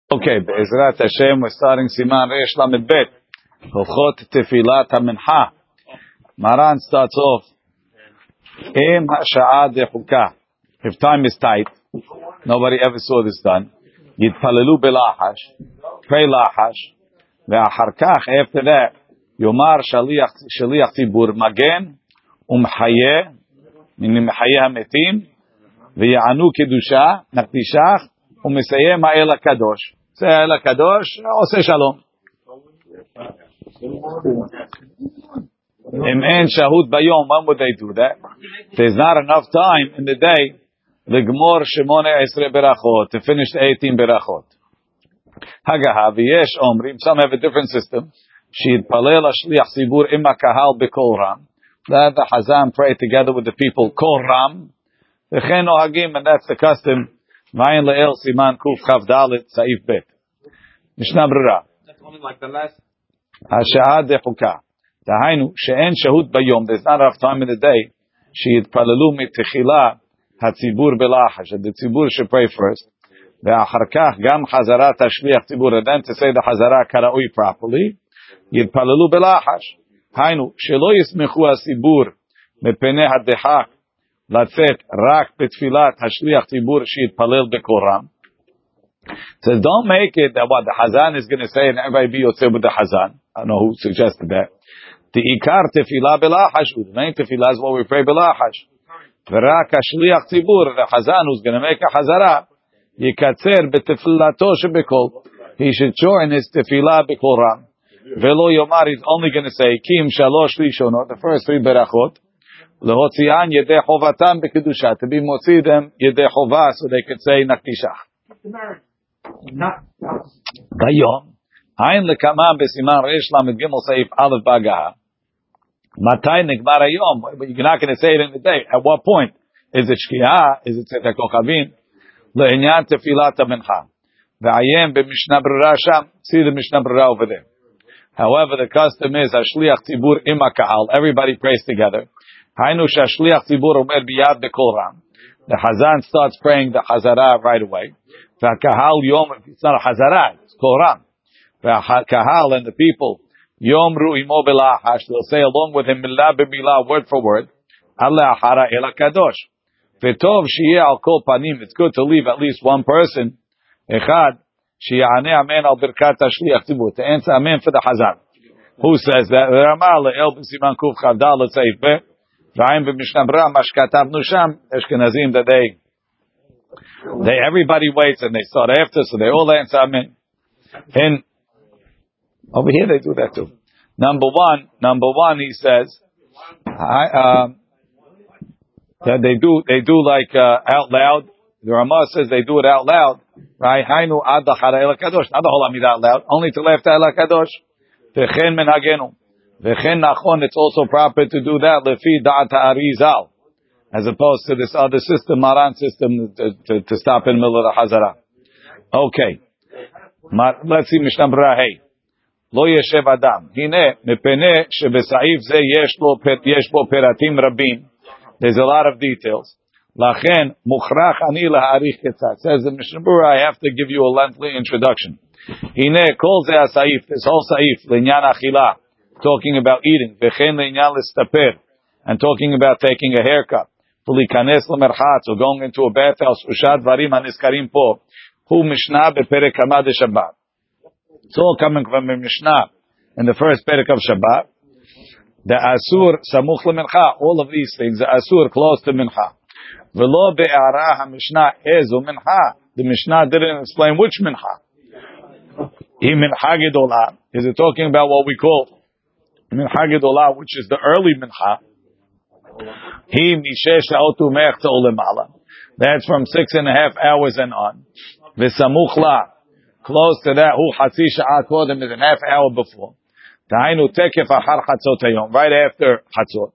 Okay, Be'ezrat Hashem, we're starting Siman Reish Lamed Bet. Hilchot Tefilat HaMincha. Maran starts off. Im Hasha'ah Dechuka. If time is tight, nobody ever saw this done. Yitpalelu Belahash. Pray Lahash. Ve'achar kach, after that, Yomar Shaliach Tzibur Magen Umchaye. Meaning Mechaye HaMetim. Ve'yanu Kedusha. Nakdishach. ומסיים האל הקדוש. זה האל הקדוש, עושה שלום. אם אין שהות ביום, when would they do that? There's not enough time in the day לגמור 18 ברכות, to finish 18 ברכות. הגה, ויש אומרים, some have a different system, שיתפלל השליח ציבור עם הקהל בקול רם, that the Hazan pray together with the people, קול רם, וכן נוהגים, and that's the custom, Vayin le'el siman kuf chav dalet saif bet. Mishnah Brera. That's only like the last. Hasha'ah dechuka. Dahainu she'en shahut bayom. There's not enough time in the day. She'yitpalelu mitechila hatzibur belachash. The tzibur should pray first. Ve'achar kach gam chazarat hashliach tzibur. And then to say the chazara karaui properly. Yitpalelu belachash. Hainu she'lo yismechu hasibur mepeneh hadechak. לצאת רק בתפילת השליח ציבור שיתפלל בקורם. So don't make it that what the Hazan is going to say and everybody be yotzeh with the Hazan. I don't know who suggested that. The ikar tefillah belachash. The main tefillah is what we pray belachash. ורק השליח ציבור, the Hazan who's going to make a hazara, יקצר בתפילתו שבקול. He should join his tefillah בקורם. ולא יאמר, he's only going to say, קים shalosh rishonot, the first 3 berachot. Lehotzian yedei chovatam bekedusha, to be motzi them yedei chova, so they could say nakdishach. Bayom, ayin lekama besiman reish lamed gimel seif aleph bagaha. Matay nigmar hayom, but you're not going to say it in the day. At what point? Is it shkiah? Is it tzedek kochavim? Leinyan tefilat hamincha. Ve'ayem b'mishnah brera sham. See the mishnah brera over there. However, the custom is hashliach tzibur im ha'kahal. Everybody prays together. Hainu shashliach tzibur omer biyad bekol ram. The Hazan starts praying the Hazara right away. V'kahal yom, it's not a Hazara, it's kol ram. V'kahal and the people, yomru imo belachash, they'll say along with him, milah b'milah, word for word, Allah hara el kadosh. V'tov shiyeh al kol panim, it's good to leave at least one person, echad, shiyane amen al birkat hashliach tzibur, to answer amen for the Hazan. Who says that? Ramah le'el b'siman kuf chavdal l'tzeif beh. V'ayim b'mishnah brera mashkatavnu sham Ashkenazim that they everybody waits and they start after, so they all answer amen. And over here they do that too. Number one, he says that they do like out loud. The Ramah says they do it out loud. Right? Hainu ad l'chara el kadosh. Not the whole amid out loud. Only to left el kadosh. V'chen menhagenu. V'chen nachon, it's also proper to do that lefi da'at ha'arizal, as opposed to this other system, Maran system, to stop in the middle of the Hazara. Okay. Let's see Mishnah Brera Hey. Lo yeshev adam. Hine, mepene shebesa'if ze yesh bo peratim rabim. There's a lot of details. Lachen, mukhrach ani laha'arich ketzat. Says the Mishnah Brera, I have to give you a lengthy introduction. Hine, kol ze ha'sa'if, this whole sa'if, l'inyan achilah, talking about eating, v'chen le'inyan l'staper, and talking about taking a haircut, v'likanes l'merchatz, or going into a bathhouse, ushad varim haniskarim po, hu mishnah beperek hamad Shabbat. It's all coming from a mishnah in the first perek of Shabbat. The asur samuch l'mincha, all of these things, the asur close to mincha. V'lo be'ara ha-mishnah ezu mincha. The mishnah didn't explain which mincha. He mincha gedolah. Is it talking about what we call mincha gedolah, which is the early mincha? He mishesh ha'otu mech ta'olemala. That's from 6.5 hours and on. V'samuch la, close to that, hu hatzi sha'at kodem, is an half hour before. Ta'aynu tekef achar chatzot hayom, right after chatzot.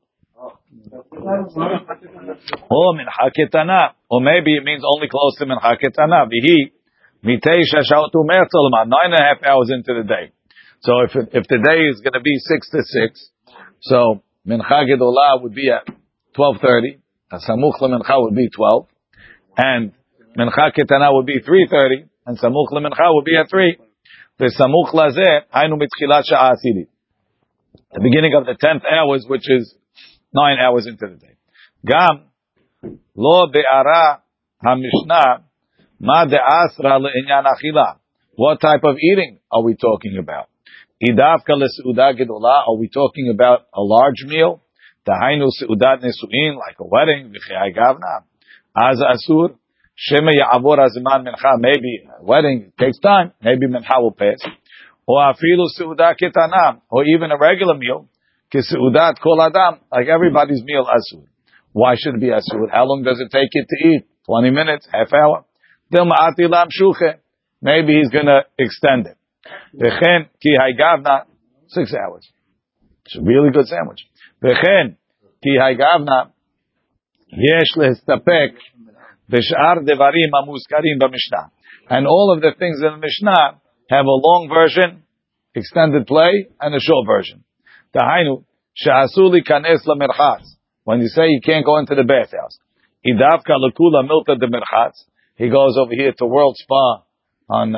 Or mincha ketana, or maybe it means only close to mincha ketana. V'hi miteish ha'otu mech ta'olemala, 9.5 hours into the day. So if the day is going to be 6 to 6, so mincha gedolah would be at 12:30, samuch lemincha would be 12, and mincha ketana would be 3:30, and samuch lemincha will be at 3. V'samuch lazeh, hainu mitchilat sha'a asilit. The beginning of the 10th hours, which is 9 hours into the day. Gam, lo be'ara ha-mishnah, ma de'asra le'inyan achila. What type of eating are we talking about? Idavka le'seudah gedolah, are we talking about a large meal? Tahainu seudat nesu'in, like a wedding, v'chei gavna. Az asur, shema ya'avor azman mincha, maybe a wedding takes time, maybe mincha will pass. Or afilu seudah ketana, or even a regular meal, keseudat kol adam, like everybody's meal asur. Why should it be asur? How long does it take you to eat? 20 minutes, half hour. Dilma'ati lam shuche. Maybe he's going to extend it. V'chen ki haygavna, 6 hours. It's a really good sandwich. V'chen ki haygavna, yesh lehistapek v'sh'ar devarim amuzkarim b'mishnah. And all of the things in the Mishnah have a long version, extended play, and a short version. Tahainu, she'asu likanes lamerchatz. When you say you can't go into the bathhouse. Idavka lekula milta de merchatz. He goes over here to World Spa on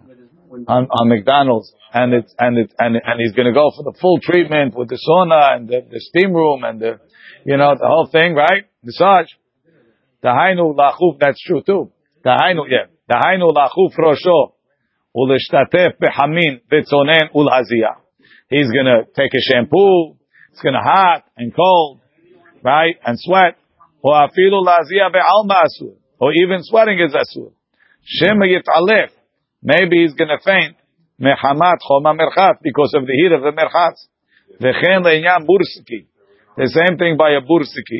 McDonald's, and he's going to go for the full treatment with the sauna and the steam room and the whole thing, right? Massage. Tahainu lachuf, that's true too. Tahainu lachuf rosho ulishtatef behamin vitzonen ulhaziyah. He's going to take a shampoo. It's going to hot and cold, right? And sweat. Or afilu laziyah be'alma asur. Or even sweating is asur. Shema yitalef. Maybe he's going to faint. Mehamat choma merchat, because of the heat of the merchatz. V'chen le'inyan bursiki. The same thing by a bursiki.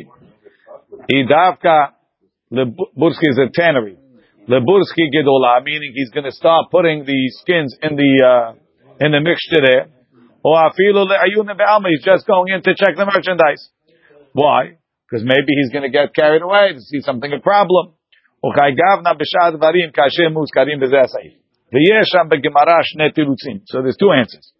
Idavka, bursiki is a tannery. Leburski gedola, meaning he's going to start putting the skins in the mixture there. Or afilu le'ayun be'alma, he's just going in to check the merchandise. Why? Because maybe he's going to get carried away to see something a problem. So there's two answers.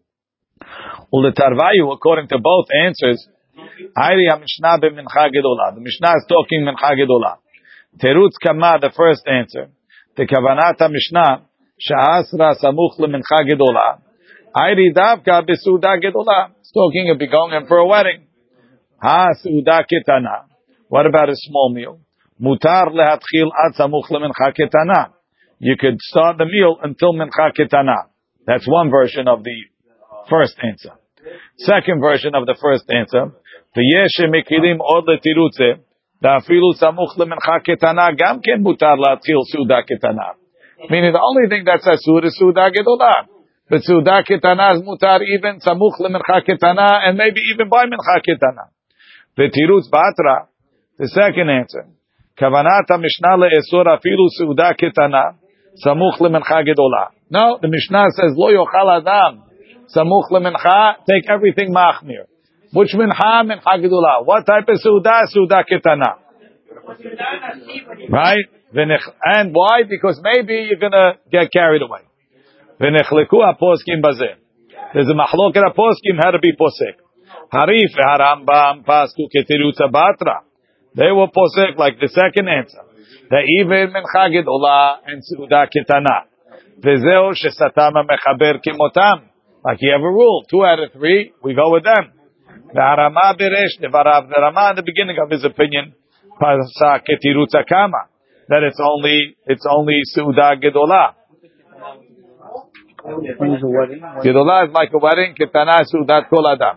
According to both answers, the Mishnah is talking mincha gedolah. Terutz kama, the first answer. The kavanat Mishnah sha'asra samuch lemincha gedolah. Ayri davka besuda gedolah. It's talking of going in for a wedding. Ha suda ketana. What about a small meal? Mutar lehatchil ad samuch lemincha ketana. You could start the meal until mincha ketana. That's one version of the first answer. Second version of the first answer. V'yesh mekilim od letirutze. Da'afilu samuch lemincha ketana gam ken mutar lehatchil suda ketana. Meaning the only thing that's asur is suda gedolah. But suda ketana is mutar even samuch lemincha ketana and maybe even by mincha ketana. The tirutz batra, the second answer. Kavanat Mishnah le'esor afilu suda ketana samuch lemincha gedolah. No, the Mishnah says lo yochal adam samuch lemincha. Take everything machmir. Which mincha? Mincha gedolah. What type of suda? Suda ketana. Right? And why? Because maybe you're gonna get carried away. V'nechleku aposkim bazeh. There's a machloket aposkim how to be posek. Harif harambam pasku ketirutza batra. They were posek like the second answer. That even mincha gedolah and suda ketana. V'zeu shesatama mechaber kimotam. Like you have a rule, 2 out of 3, we go with them. The Harama beresh nevarav. The Rama in the beginning of his opinion, pasa ketirutza kama, that it's only suda gedolah. Gedolah is like a wedding. Ketana sudat kol adam.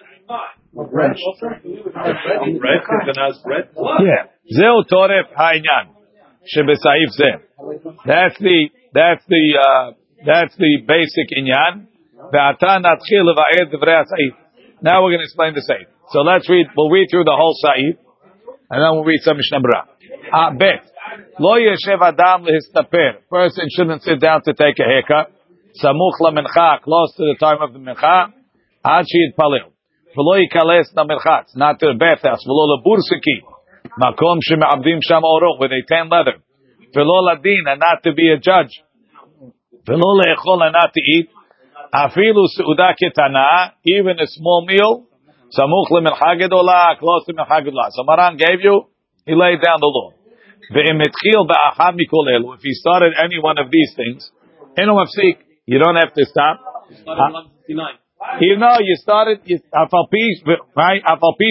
Yeah. Zeu toref ha'inyan shebesaif zeh. That's the basic inyan. Ve'ata natchil leva'ed divrei ha'saif. Now we're going to explain the saif. So we'll read through the whole saif, and then we'll read some Mishnah Berurah. Bet. Lo yeshev adam lehistaper. Person shouldn't sit down to take a haircut. Samuch lamincha, close to the time of the mincha. Ad she'yitpalel. V'lo yikales lamirchatz, not to the bathhouse. V'lo lebursiki, makom sheme'abdim sham oroch, where they tan leather. V'lo ladin, and not to be a judge. V'lo le'echol, and not to eat. Afilu su'uda ketana, even a small meal. Samuch lemincha gedolah, close to mincha gedolah. So Maran gave you, he laid down the law. If he started any one of these things, you don't have to stop. Even though you started, right?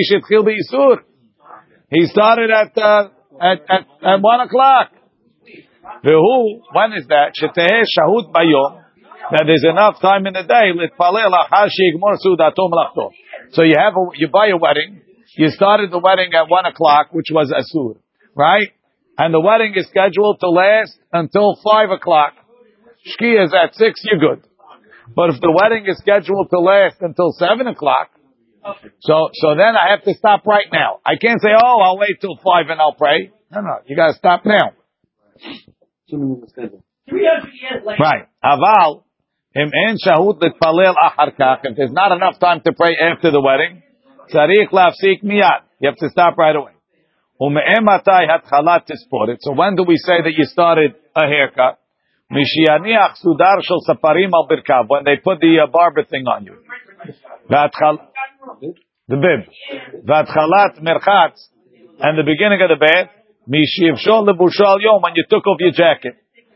He started at 1 o'clock. When is that? That there's enough time in the day. So you buy a wedding. You started the wedding at 1 o'clock, which was asur, right? And the wedding is scheduled to last until 5 o'clock. Shkia is at 6, you're good. But if the wedding is scheduled to last until 7 o'clock, so then I have to stop right now. I can't say, oh, I'll wait till 5 and I'll pray. No, you gotta stop now. 300 years later. Right. Aval, if there's not enough time to pray after the wedding, tzarich lafsik miyad. You have to stop right away. So when do we say that you started a haircut? When they put the barber thing on you. The bib. And the beginning of the bath. When you took off your jacket.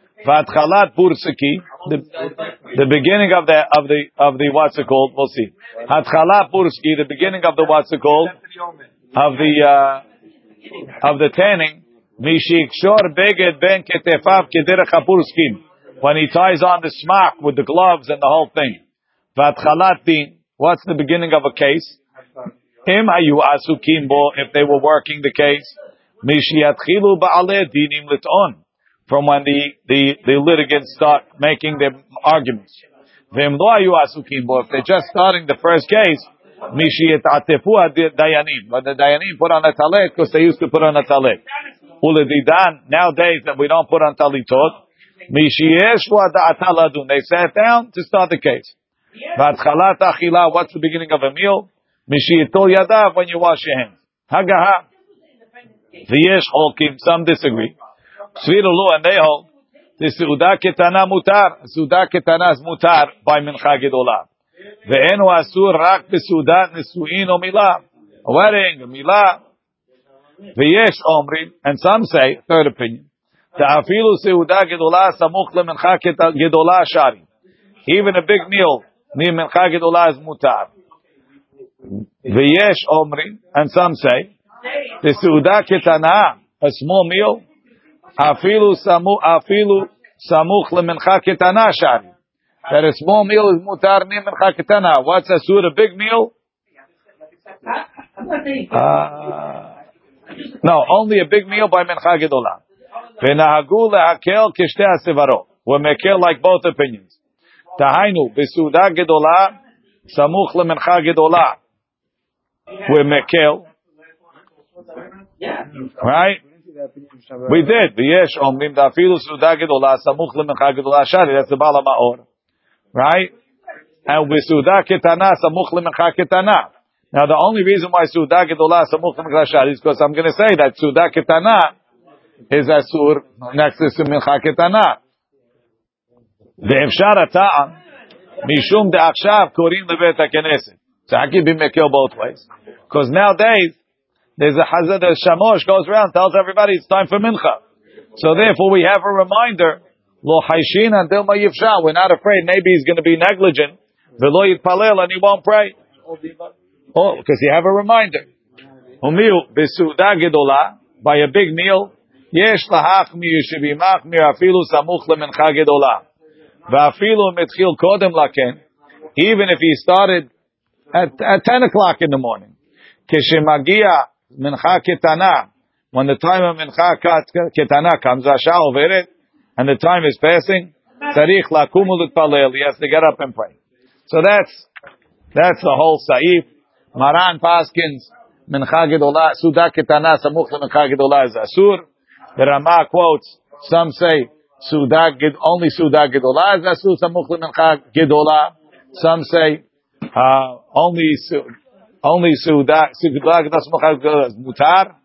The beginning of the what's it called? We'll see. The beginning of the what's it called? Of the tanning. When he ties on the smock with the gloves and the whole thing. What's the beginning of a case? If they were working the case. From when the litigants start making their arguments. If they're just starting the first case, when the dayanim put on a talit, because they used to put on a talit. Nowadays that we don't put on talitot, they sat down to start the case. What's the beginning of a meal? When you wash your hands. Hagaha. Some disagree. And they hold the Suda Ketana Mutar. Suda Ketana is Mutar by Mincha Gedolah. Ve'enu Asur Rak Besuda Nesuin o Milah. A wedding, a Milah. Ve'yesh Omrim. And some say, third opinion, Ta'afilu Suda Gedolah Samuch le Mincha Gedolah Shari. Even a big meal near Mincha Gedolah is Mutar. Ve'yesh Omrim. And some say, the Suda Ketana, a small meal, Afilu samuch lemincha ketana shari. That a small meal is mutar min mincha ketana. What's asur? A big meal? No, only a big meal by mincha gedolah. Ve'nahagu lehakel kishtei hasevarot. We're mekel like both opinions. Tahainu besuda gedolah samuch lemincha gedolah. We're mekel. Right? We did. V'yesh omrim da'afilu suda gedolah samuch lemincha gedolah shari. That's the Bala Ma'or, right? And with suda ketana samuch lemincha ketana. Now the only reason why suda gedolah samuch lemincha shari is because I'm going to say that suda ketana is asur next to mincha ketana. Ve'efshar ata'am mishum de'achshav korim lebet haKnesset. So I can be mekel both ways, because nowadays there's a hazard, the shamosh goes around, tells everybody it's time for mincha. So therefore we have a reminder, lo haishin and dilma yifsha. We're not afraid maybe he's going to be negligent, v'lo yitpalel, and he won't pray. Oh, because you have a reminder. Umiu b'suda gedolah, by a big meal, yesh lahach mi yishivimach mi afilu samuch lemincha gedolah. V'afilu mitchil kodem laken, even if he started at 10 o'clock in the morning. Kishemagia mincha ketana, when the time of mincha ketana comes, asha overet, and the time is passing, tzarich lakum u'litpalel, he has to get up and pray. So that's the whole saif. Maran Paskins mincha gedolah suda ketana samuch mincha gedolah is asur. The Rama quotes, some say only suda gedolah is asur samuch mincha gedolah. Some say only suda gedolah is mutar.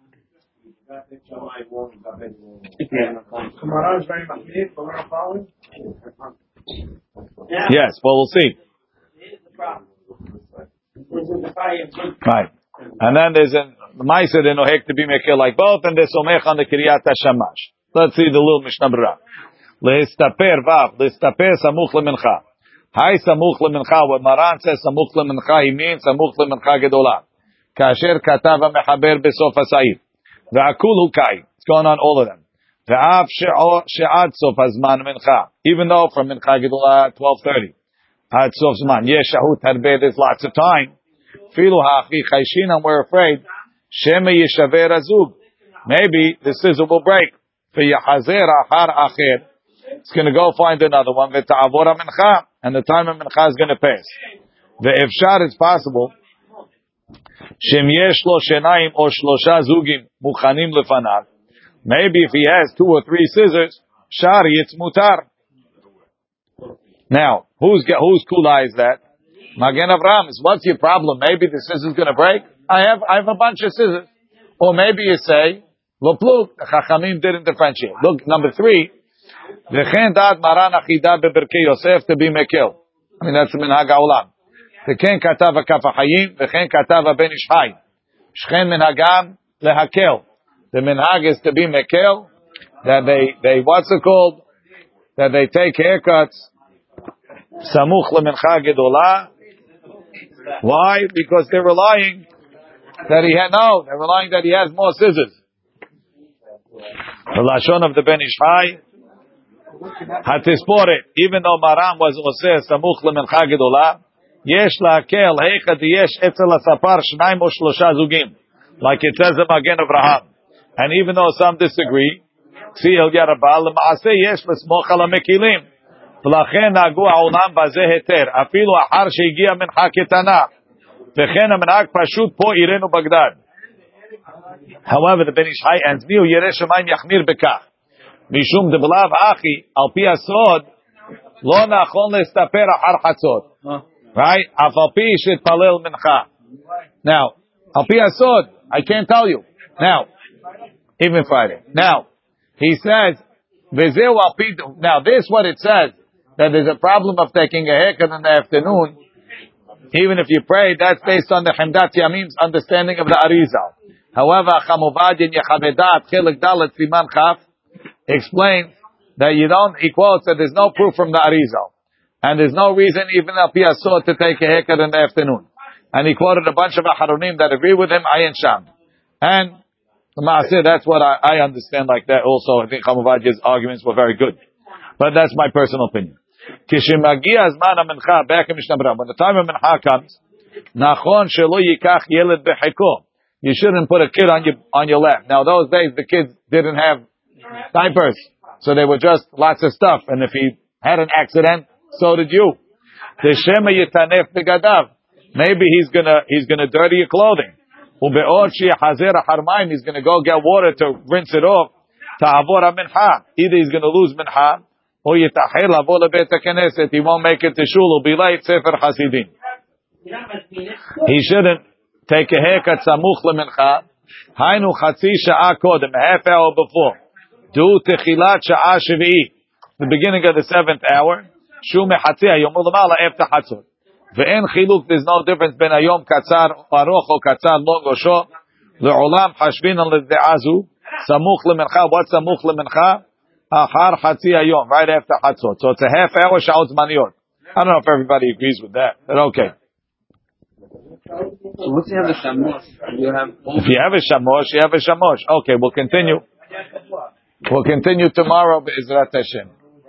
Yes, well, we'll see. Right, and then there's Ma'aser they nohek to be mekel like both, and they somech on the Kriyat HaShamash. Let's see the little Mishnah Berurah. Lehistaper vav, lehistaper samuch lemincha. Hai samuch lemincha. When Maran says samuch lemincha, he means samuch lemincha gedolah. Kasher katav mechaber besof hasaif. Ve'akul hu kai. It's going on all of them. Ve'av she'ad sof hazman mincha. Even though from mincha gedolah 12:30. Ad sof zman. Yesh shahut harbe. There's lots of time. Filu ha'achi chayshin, and we're afraid. Shema yishaver azug. Maybe the scissor will break. Ve'yachazer achar acher. It's going to go find another one. Ve'ta'avor mincha. And the time of mincha is going to pass. Ve'efshar, it's possible. Shem yesh lo shenayim o shlosha zugim muchanim lefanav. Maybe if he has 2 or 3 scissors, shari, it's mutar. Now, whose kula is that? Magen Avraham, what's your problem? Maybe the scissors going to break? I have a bunch of scissors. Or maybe you say, lo plug, the Chachamim didn't differentiate. Look, number 3, v'chen da'at maran achida beberkei Yosef to be mekel. I mean, that's the minhag ha'olam. V'chen katav ha'kaf ha'chayim, v'chen katav ha'ben ish hay. Shchen minhagam lehakel. The minhag is to be mekel, that they what's it called? That they take haircuts, samuch lemincha gedolah. Why? Because they're relying that he has more scissors. The lashon of the Ben Ish Hai, hatisporet, even though Maram was oseh samuch lemincha gedolah, yesh la'akel heichad yesh etzel ha'sapar shnayim o shlosha zugim, like it says in Magen Avraham. And even though some disagree, see el yarabal l'maaseh yesh l'smoch al ha'mekilim. ולכן נהגו העולם בזה היתר, אפילו אחר שהגיע מנחה קטנה, וכן המנהג פשוט פה עירנו בגדד. However, the Ben Ish Hai ends, מיהו ירא שמיים יחמיר בכך. משום דבלאו אחי, על פי הסוד, לא נכון להסתפר אחר חצות. Right? אף על פי שהתפלל מנחה. Now, על פי הסוד, I can't tell you. Now, even Friday. Now, he says, וזהו על פי, now this what it says, that there's a problem of taking a haircut in the afternoon, even if you pray, that's based on the Hemdat Yamim's understanding of the Arizal. However, Chamuvad in Yechavedat, Chelik Dalet, Siman Chaf, explains that he quotes that there's no proof from the Arizal. And there's no reason even Al Pi Asod to take a haircut in the afternoon. And he quoted a bunch of Aharonim that agree with him, Ayin Sham. And, that's what I understand like that also. I think Chamuvad's arguments were very good. But that's my personal opinion. Back in Mishnah Berurah, when the time of Mincha comes, nachon shelo yikach yeled becheko. You shouldn't put a kid on your lap. Now those days the kids didn't have diapers, so they were just lots of stuff. And if he had an accident, so did you. Shema yitanef begadav. Maybe he's gonna dirty your clothing. Ube'od she'hazer harmayim. He's gonna go get water to rinse it off. Ta'avor mincha. Either he's gonna lose mincha, or yitachel avo lebeit haKnesset. He won't make it to shul. He'll be late. Sefer Hasidim. He shouldn't take a haircut samuch lemincha. Hainu chatzi sha'a kodem, a half hour before. Do techilat sha'a shvi'i, the beginning of the 7th hour. Shu mechatzi hayom u'lamala after chatzot. Ve'en chiluk, there's no difference ben hayom katzar aroch or katzar long or short. Le'olam hashvin al le'azu. Samuch lemincha. What's samuch lemincha? Achar chatzi hayom, right after chatzot. So it's a half hour sha'ot zmaniyot. I don't know if everybody agrees with that, but okay. So once you have a shamosh, if you have a shamosh, you have a shamosh. Okay, we'll continue. We'll continue tomorrow, Be'ezrat Hashem.